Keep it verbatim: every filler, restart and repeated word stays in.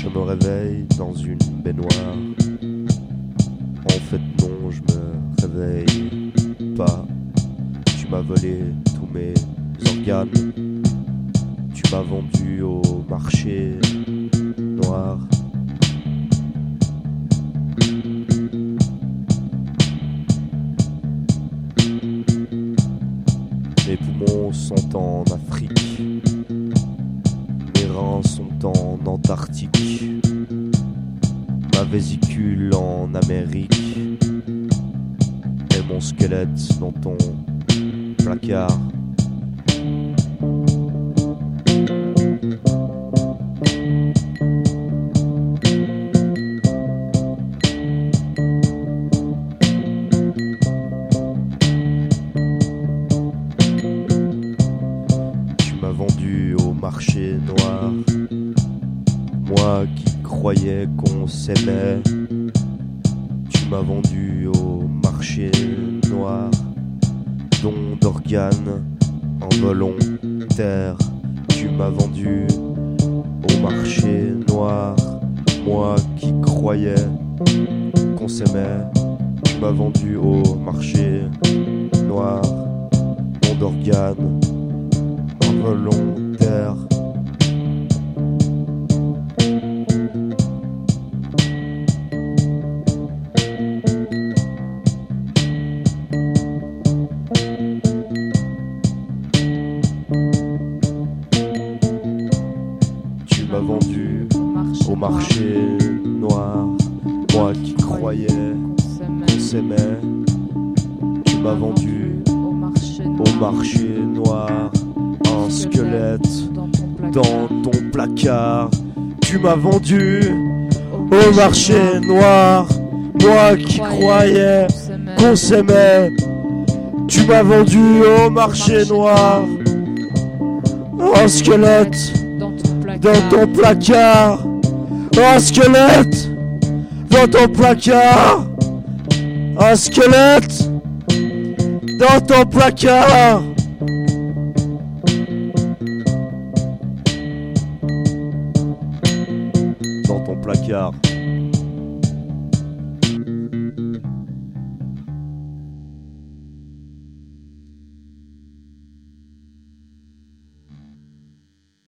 Je me réveille dans une baignoire. En fait non, je me réveille pas. Tu m'as volé tous mes organes. Tu m'as vendu au marché noir. Mes poumons sont en Afrique. Mes reins sont en Antarctique. Ma vésicule en Amérique. Et mon squelette dans ton placard. Tu m'as vendu au marché noir. Moi qui croyais qu'on s'aimait. Tu m'as vendu au marché noir. Don d'organes involontaires. Tu m'as vendu au marché noir. Moi qui croyais qu'on s'aimait. Tu m'as vendu au marché noir. Don d'organes involontaires. Tu m'as vendu au marché noir. Moi qui croyais qu'on s'aimait. Tu m'as vendu au marché noir. Un squelette dans ton placard. Tu m'as vendu au marché noir. Moi qui croyais qu'on s'aimait. Tu m'as vendu au marché noir. Un squelette dans ton placard. Un squelette dans ton placard. Un squelette dans ton placard. Dans ton placard.